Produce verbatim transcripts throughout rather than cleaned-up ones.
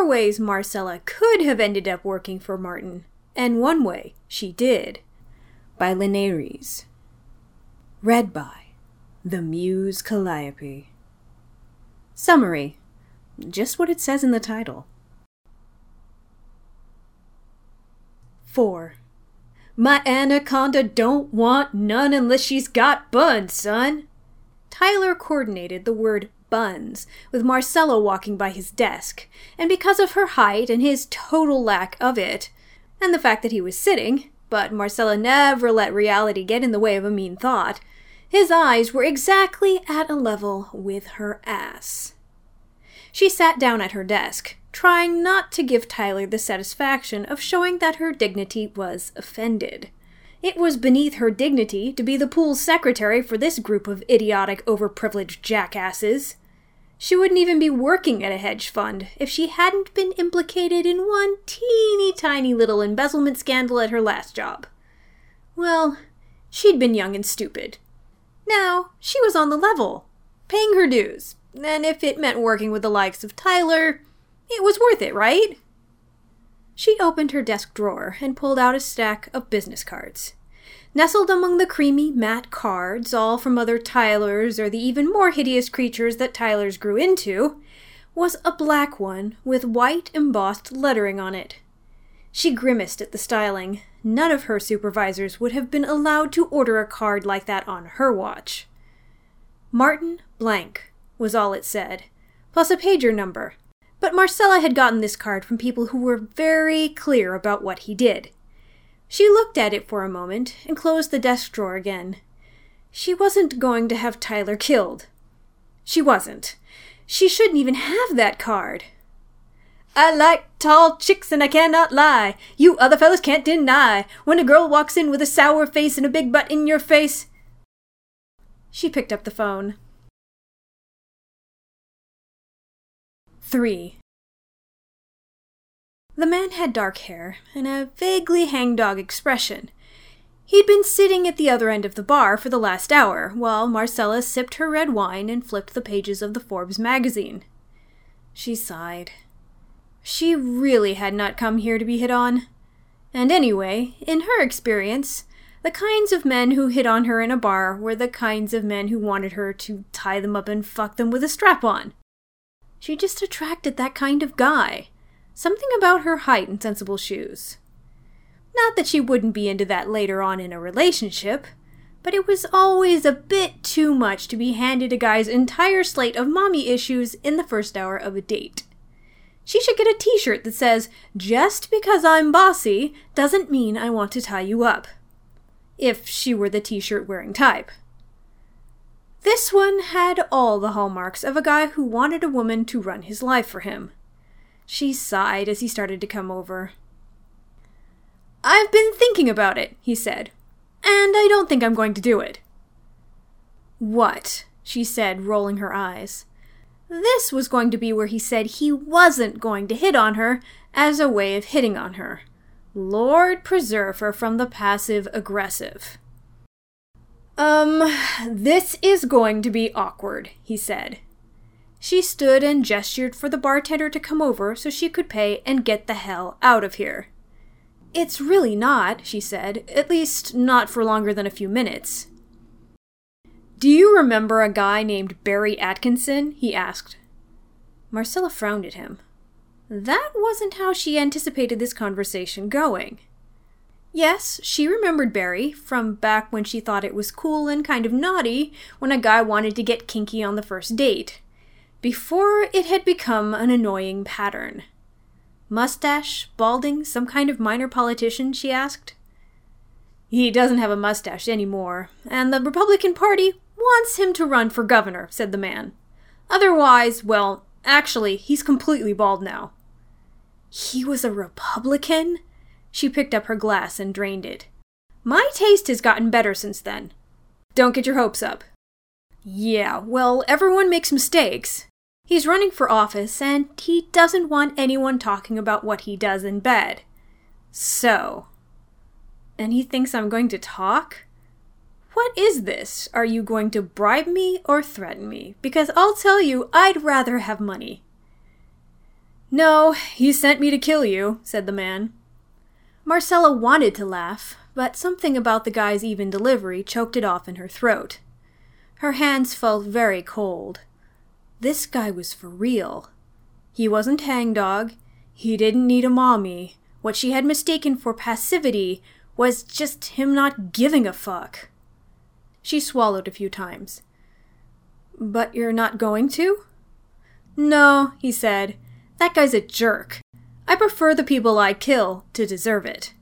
ways Marcella could have ended up working for Martin, and one way she did. By Linares. Read by The Muse Calliope. Summary. Just what it says in the title. four. My anaconda don't want none unless she's got buns, son. Tyler coordinated the word buns with Marcella walking by his desk, and because of her height and his total lack of it, and the fact that he was sitting, but Marcella never let reality get in the way of a mean thought, his eyes were exactly at a level with her ass. She sat down at her desk, trying not to give Tyler the satisfaction of showing that her dignity was offended. It was beneath her dignity to be the pool secretary for this group of idiotic, overprivileged jackasses. She wouldn't even be working at a hedge fund if she hadn't been implicated in one teeny tiny little embezzlement scandal at her last job. Well, she'd been young and stupid. Now, she was on the level, paying her dues, and if it meant working with the likes of Tyler, it was worth it, right? She opened her desk drawer and pulled out a stack of business cards. Nestled among the creamy, matte cards, all from other Tylers or the even more hideous creatures that Tylers grew into, was a black one with white embossed lettering on it. She grimaced at the styling. None of her supervisors would have been allowed to order a card like that on her watch. Martin Blank was all it said, plus a pager number. But Marcella had gotten this card from people who were very clear about what he did. She looked at it for a moment and closed the desk drawer again. She wasn't going to have Tyler killed. She wasn't. She shouldn't even have that card. I like tall chicks and I cannot lie. You other fellas can't deny. When a girl walks in with a sour face and a big butt in your face. She picked up the phone. Three. The man had dark hair and a vaguely hangdog expression. He'd been sitting at the other end of the bar for the last hour, while Marcella sipped her red wine and flipped the pages of the Forbes magazine. She sighed. She really had not come here to be hit on. And anyway, in her experience, the kinds of men who hit on her in a bar were the kinds of men who wanted her to tie them up and fuck them with a strap-on. She just attracted that kind of guy. Something about her height and sensible shoes. Not that she wouldn't be into that later on in a relationship, but it was always a bit too much to be handed a guy's entire slate of mommy issues in the first hour of a date. She should get a t-shirt that says, "Just because I'm bossy doesn't mean I want to tie you up." If she were the t-shirt wearing type. This one had all the hallmarks of a guy who wanted a woman to run his life for him. She sighed as he started to come over. "I've been thinking about it," he said, "and I don't think I'm going to do it." "What?" she said, rolling her eyes. This was going to be where he said he wasn't going to hit on her as a way of hitting on her. Lord preserve her from the passive-aggressive. Um, this is going to be awkward, he said. She stood and gestured for the bartender to come over so she could pay and get the hell out of here. "It's really not," she said, "at least not for longer than a few minutes." "Do you remember a guy named Barry Atkinson?" he asked. Marcella frowned at him. That wasn't how she anticipated this conversation going. Yes, she remembered Barry, from back when she thought it was cool and kind of naughty when a guy wanted to get kinky on the first date, before it had become an annoying pattern. Mustache, balding, some kind of minor politician, she asked. "He doesn't have a mustache anymore, and the Republican Party wants him to run for governor," said the man. "Otherwise, well, actually, he's completely bald now." He was a Republican? She picked up her glass and drained it. "My taste has gotten better since then. Don't get your hopes up." "Yeah, well, everyone makes mistakes. He's running for office, and he doesn't want anyone talking about what he does in bed. So... And he thinks I'm going to talk? What is this? Are you going to bribe me or threaten me? Because I'll tell you, I'd rather have money." "No, he sent me to kill you," said the man. Marcella wanted to laugh, but something about the guy's even delivery choked it off in her throat. Her hands felt very cold. This guy was for real. He wasn't hangdog. He didn't need a mommy. What she had mistaken for passivity was just him not giving a fuck. She swallowed a few times. "But you're not going to?" "No," he said. "That guy's a jerk. I prefer the people I kill to deserve it."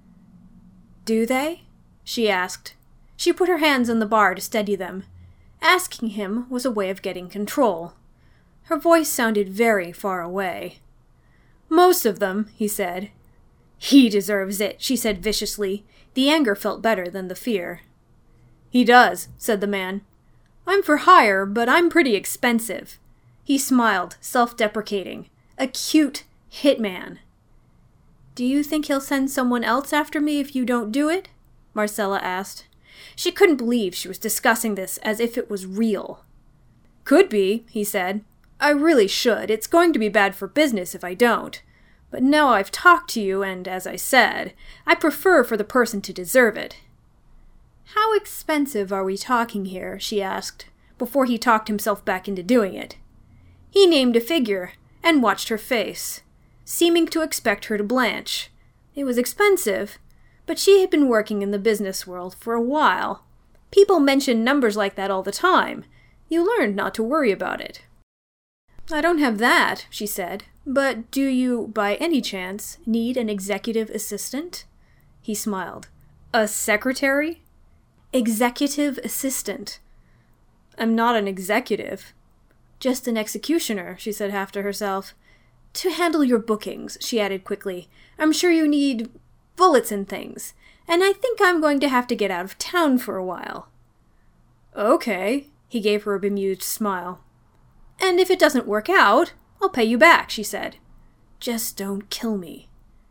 "Do they?" she asked. She put her hands on the bar to steady them. Asking him was a way of getting control. Her voice sounded very far away. "Most of them," he said. "He deserves it," she said viciously. The anger felt better than the fear. "He does," said the man. "I'm for hire, but I'm pretty expensive." He smiled, self-deprecating. A cute hitman. "Do you think he'll send someone else after me if you don't do it?" Marcella asked. She couldn't believe she was discussing this as if it was real. "Could be," he said. "I really should. It's going to be bad for business if I don't. But now I've talked to you, and as I said, I prefer for the person to deserve it." "How expensive are we talking here?" she asked, before he talked himself back into doing it. He named a figure, and watched her face, seeming to expect her to blanch. It was expensive, but she had been working in the business world for a while. People mentioned numbers like that all the time. You learned not to worry about it. "I don't have that," she said. "But do you, by any chance, need an executive assistant?" He smiled. "A secretary?" "Executive assistant." "I'm not an executive." "Just an executioner," she said half to herself. "To handle your bookings," she added quickly. "I'm sure you need bullets and things, and I think I'm going to have to get out of town for a while." "Okay," he gave her a bemused smile. "And if it doesn't work out, I'll pay you back," she said. "Just don't kill me."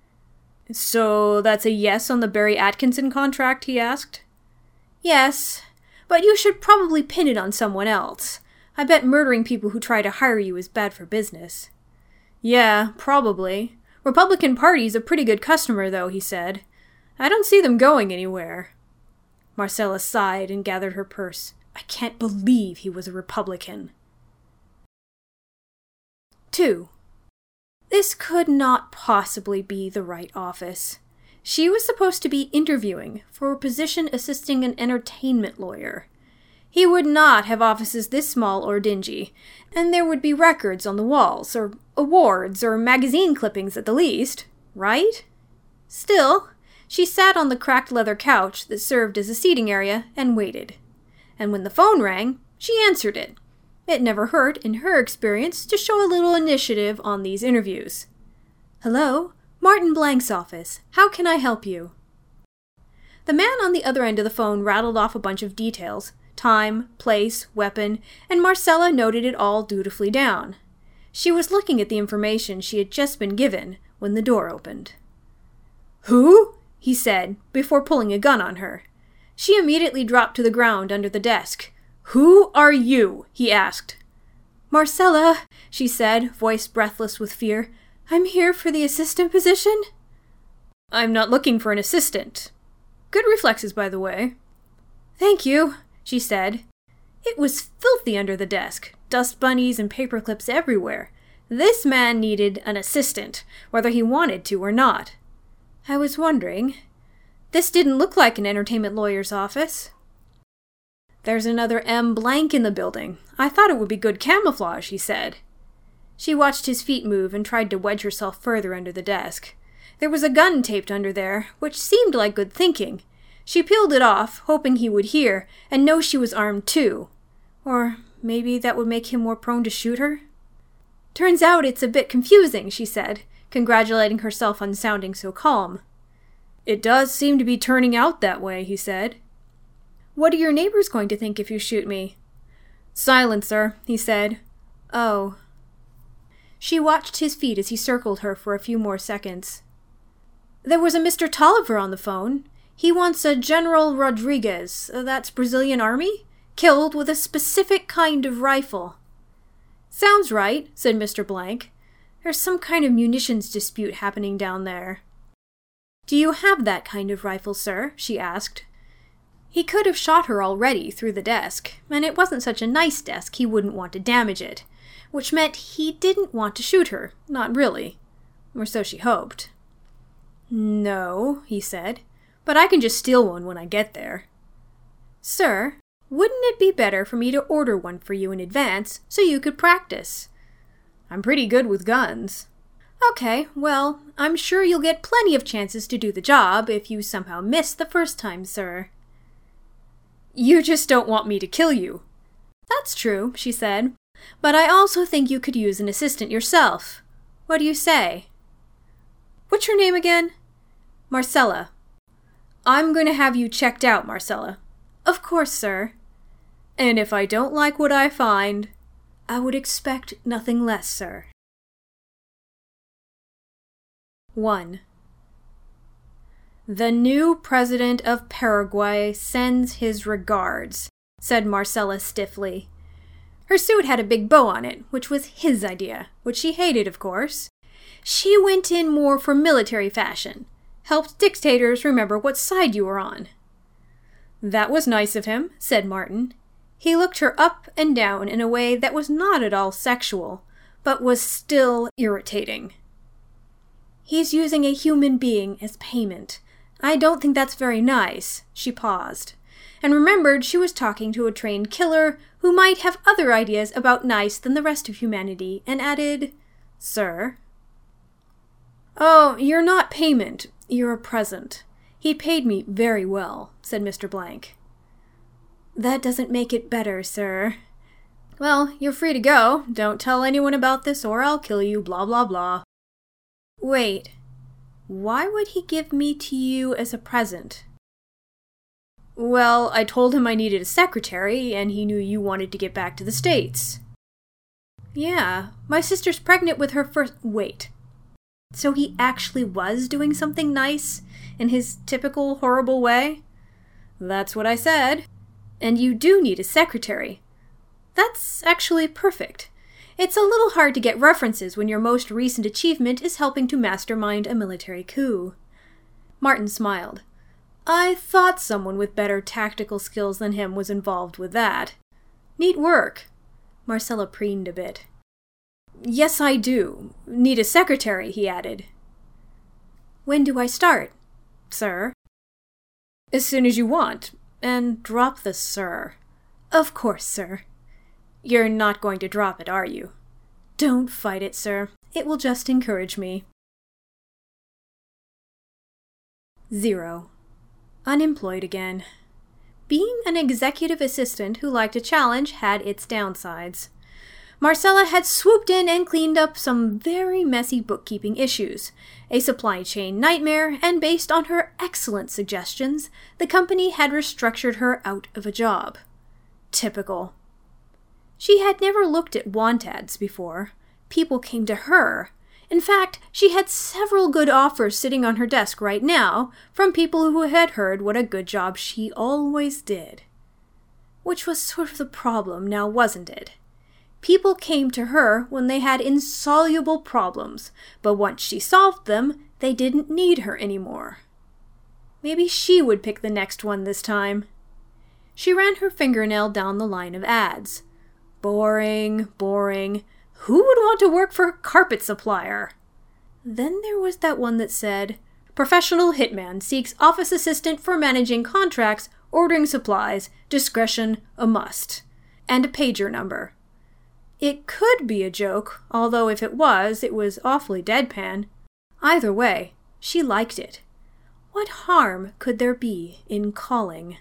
"So that's a yes on the Barry Atkinson contract?" he asked. "Yes, but you should probably pin it on someone else. I bet murdering people who try to hire you is bad for business." "Yeah, probably. Republican Party's a pretty good customer, though," he said. "I don't see them going anywhere." Marcella sighed and gathered her purse. I can't believe he was a Republican. Two. This could not possibly be the right office. She was supposed to be interviewing for a position assisting an entertainment lawyer. He would not have offices this small or dingy, and there would be records on the walls, or awards, or magazine clippings at the least, right? Still, she sat on the cracked leather couch that served as a seating area and waited. And when the phone rang, she answered it. It never hurt, in her experience, to show a little initiative on these interviews. "Hello? Martin Blank's office. How can I help you?" The man on the other end of the phone rattled off a bunch of details, time, place, weapon, and Marcella noted it all dutifully down. She was looking at the information she had just been given when the door opened. "Who?" he said, before pulling a gun on her. She immediately dropped to the ground under the desk. "Who are you?" he asked. "Marcella," she said, voice breathless with fear. "I'm here for the assistant position." "I'm not looking for an assistant." Good reflexes, by the way. "Thank you," she said. It was filthy under the desk, dust bunnies and paper clips everywhere. This man needed an assistant, whether he wanted to or not. "I was wondering. This didn't look like an entertainment lawyer's office." "There's another M. Blank in the building. I thought it would be good camouflage," he said. She watched his feet move and tried to wedge herself further under the desk. There was a gun taped under there, which seemed like good thinking. She peeled it off, hoping he would hear, and know she was armed too. Or maybe that would make him more prone to shoot her? "Turns out it's a bit confusing," she said, congratulating herself on sounding so calm. "It does seem to be turning out that way," he said. "What are your neighbors going to think if you shoot me?" "Silencer," he said. "Oh." She watched his feet as he circled her for a few more seconds. "There was a Mister Tolliver on the phone. He wants a General Rodriguez, that's Brazilian Army, killed with a specific kind of rifle." "Sounds right," said Mister Blank. There's some kind of munitions dispute happening down there. Do you have that kind of rifle, sir? She asked. He could have shot her already through the desk, and it wasn't such a nice desk he wouldn't want to damage it, which meant he didn't want to shoot her, not really. Or so she hoped. No, he said, but I can just steal one when I get there. Sir, wouldn't it be better for me to order one for you in advance so you could practice? I'm pretty good with guns. Okay, well, I'm sure you'll get plenty of chances to do the job if you somehow miss the first time, sir. You just don't want me to kill you. That's true, she said, but I also think you could use an assistant yourself. What do you say? What's your name again? Marcella. I'm going to have you checked out, Marcella. Of course, sir. And if I don't like what I find, I would expect nothing less, sir. one. The new president of Paraguay sends his regards, said Marcella stiffly. Her suit had a big bow on it, which was his idea, which she hated, of course. She went in more for military fashion, helped dictators remember what side you were on. That was nice of him, said Martin. He looked her up and down in a way that was not at all sexual, but was still irritating. He's using a human being as payment. I don't think that's very nice. She paused, and remembered she was talking to a trained killer who might have other ideas about nice than the rest of humanity, and added, Sir. Oh, you're not payment. You're a present. He paid me very well, said Mister Blank. That doesn't make it better, sir. Well, you're free to go. Don't tell anyone about this or I'll kill you, blah, blah, blah. Wait, why would he give me to you as a present? Well, I told him I needed a secretary, and he knew you wanted to get back to the States. Yeah, my sister's pregnant with her first... Wait. So he actually was doing something nice, in his typical horrible way? That's what I said. And you do need a secretary. That's actually perfect. It's a little hard to get references when your most recent achievement is helping to mastermind a military coup. Martin smiled. I thought someone with better tactical skills than him was involved with that. Neat work. Marcella preened a bit. Yes, I do. Need a secretary, he added. When do I start, sir? As soon as you want. And drop the sir. Of course, sir. You're not going to drop it, are you? Don't fight it, sir. It will just encourage me. Zero. Unemployed again. Being an executive assistant who liked a challenge had its downsides. Marcella had swooped in and cleaned up some very messy bookkeeping issues, a supply chain nightmare, and based on her excellent suggestions, the company had restructured her out of a job. Typical. She had never looked at want ads before. People came to her. In fact, she had several good offers sitting on her desk right now from people who had heard what a good job she always did. Which was sort of the problem now, wasn't it? People came to her when they had insoluble problems, but once she solved them, they didn't need her anymore. Maybe she would pick the next one this time. She ran her fingernail down the line of ads. Boring, boring. Who would want to work for a carpet supplier? Then there was that one that said, Professional hitman seeks office assistant for managing contracts, ordering supplies, discretion a must, and a pager number. It could be a joke, although if it was, it was awfully deadpan. Either way, she liked it. What harm could there be in calling?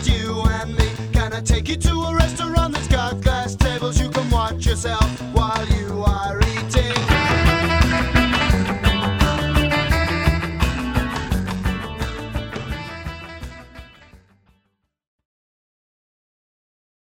Take you to a restaurant that's got glass tables. You can watch yourself while you